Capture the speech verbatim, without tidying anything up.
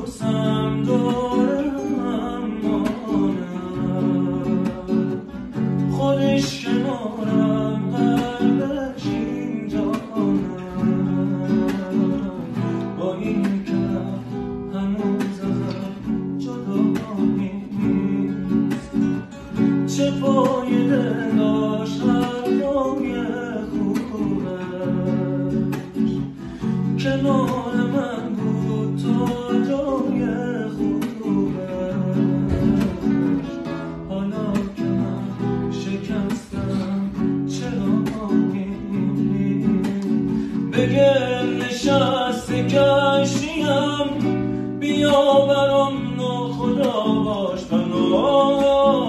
دوستم دارم مانم، خودش کنارم قلبش اینجانم، با این که هنوز ازم جدا نیست، چه فایده داشت حرفای خوبش کنار من بود تا جای خوبش. حالا که من شکستم چرا نیست، بگه نشسته کشتیم بیا برام ناخدا باش بنا.